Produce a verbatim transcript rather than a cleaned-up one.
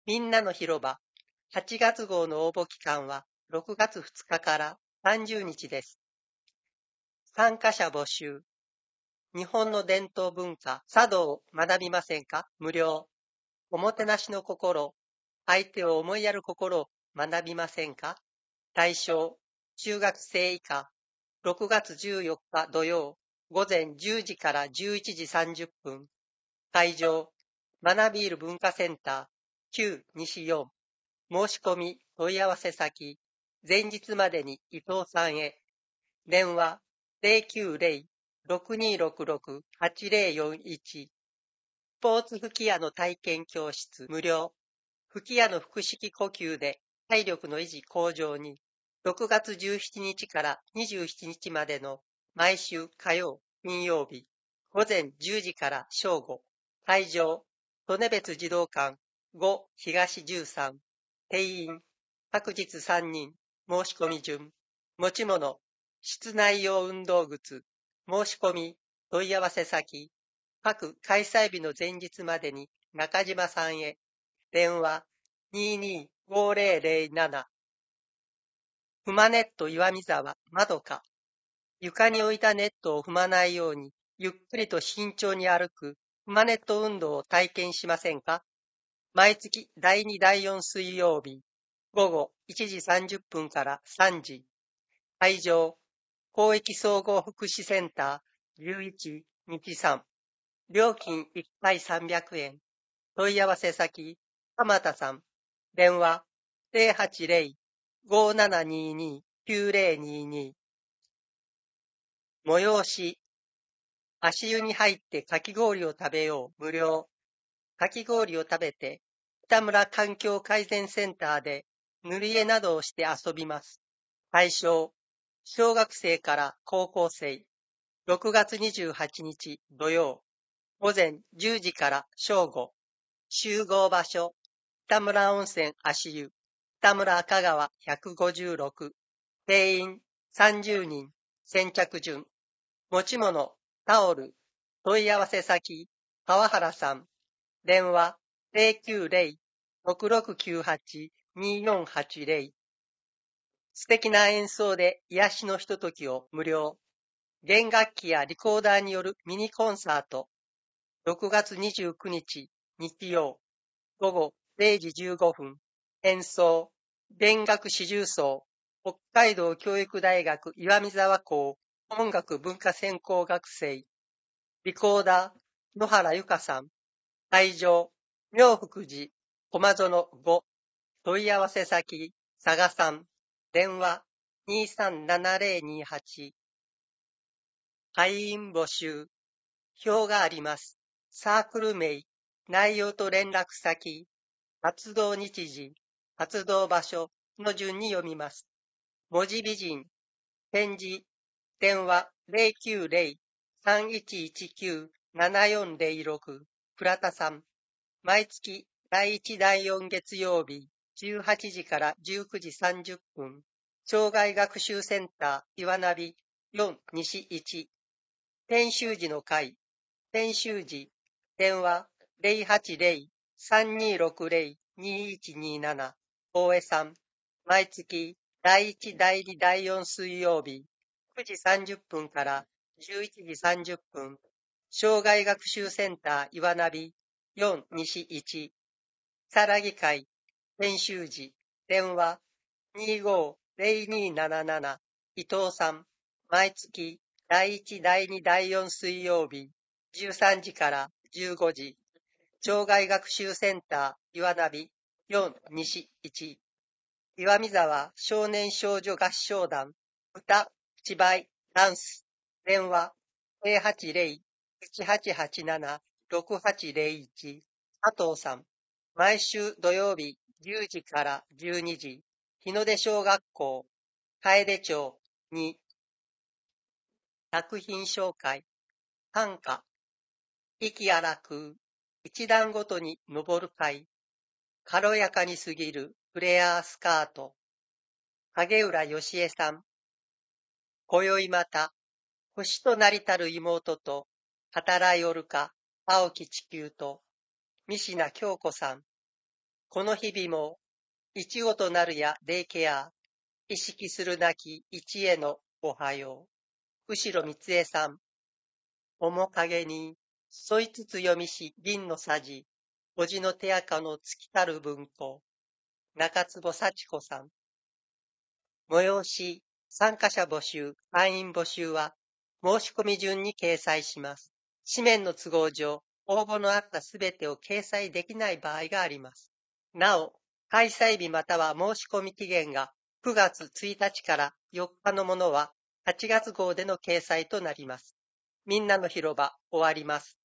みんなの広場。はちがつ号の応募期間はろくがつふつかからさんじゅうにちです。参加者募集。日本の伝統文化、茶道を学びませんか？無料。おもてなしの心、相手を思いやる心を学びませんか？対象、中学生以下。ろくがつじゅうよっか土曜、午前じゅうじからじゅういちじさんじゅっぷん。会場、学びーる文化センター、旧西よん。申し込み、問い合わせ先、前日までに伊藤さんへ。電話、ゼロきゅうゼロ ろくにろくろく はちゼロよんいち。スポーツ吹き矢の体験教室、無料。吹き矢の腹式呼吸で体力の維持向上に、ろくがつじゅうしちにちからにじゅうしちにちまでの毎週火曜、金曜日、午前じゅうじから正午。会場、利根別児童館ご東じゅうさん。定員、各日さんにん。申し込み順。持ち物、室内用運動靴。申し込み、問い合わせ先。各開催日の前日までに中島さんへ。電話、ににごゼロゼロなな。踏まネット岩見沢まどか。床に置いたネットを踏まないように、ゆっくりと慎重に歩く、踏まネット運動を体験しませんか？毎月だいにだいよん水曜日、午後いちじさんじゅっぷんからさんじ。会場、広域総合福祉センターじゅういち日産。料金いっかいさんびゃくえん。問い合わせ先、鎌田さん。電話、ゼロはちゼロ ごななにに きゅうゼロにに。催し、足湯に入ってかき氷を食べよう。無料。かき氷を食べて、北村環境改善センターで塗り絵などをして遊びます。対象、小学生から高校生。ろくがつにじゅうはちにち土曜、午前じゅうじから正午。集合場所、北村温泉足湯、北村赤川ひゃくごじゅうろく。定員さんじゅうにん。先着順。持ち物、タオル。問い合わせ先、川原さん。電話、ゼロきゅうゼロ ろくろくきゅうはち によんはちゼロ。素敵な演奏で癒しのひとときを無料。弦楽器やリコーダーによるミニコンサート。ろくがつにじゅうくにち、日曜、午後れいじじゅうごふん。演奏、弦楽四重奏、北海道教育大学岩見沢校音楽文化専攻学生。リコーダー、野原由香さん。会場、妙福寺、駒園ご。問い合わせ先、佐賀さん。電話、にさんななゼロにはち。会員募集。表があります。サークル名、内容と連絡先、活動日時、活動場所の順に読みます。文字美人、返事、電話ゼロきゅうゼロ さんいちいちきゅう ななよんゼロろく。倉田さん。毎月だいいちだいよん月曜日、じゅうはちじからじゅうくじさんじゅっぷん。障害学習センター岩ナビよん西いち。研修時の会。研修時、電話ゼロはちゼロ さんにろくゼロ にいちになな。大江さん。毎月だいいちだいにだいよん水曜日、くじさんじゅっぷんからじゅういちじさんじゅっぷん。障害学習センター岩ナビよん西いち。さらぎ会。研修時、電話にごゼロになななな。伊藤さん。毎月だいいちだいにだいよん水曜日、じゅうさんじからじゅうごじ。障害学習センター岩ナビよん西いち。岩見沢少年少女合唱団歌、芝居、ダンス。電話ゼロはちゼロ いちはちはちなな ろくはちゼロいち。佐藤さん。毎週土曜日じゅうじからじゅうにじ。日の出小学校楓町に。作品紹介。短歌。息荒く、一段ごとに登る階。軽やかに過ぎるフレアースカート。影浦義恵さん。今宵また、星となりたる妹と、語らいおるか、青き地球と、三品京子さん。 この日々も、いちごとなるやデイケア、意識するなき一へのおはよう。後ろ三江さん。面影に、添いつつ読みし銀のさじ、おじの手垢の尽きたる文庫。中坪幸子さん。催し、参加者募集、会員募集は、申し込み順に掲載します。紙面の都合上、応募のあったすべてを掲載できない場合があります。なお、開催日または申し込み期限がくがつついたちからよっかのものははちがつ号での掲載となります。みんなの広場終わります。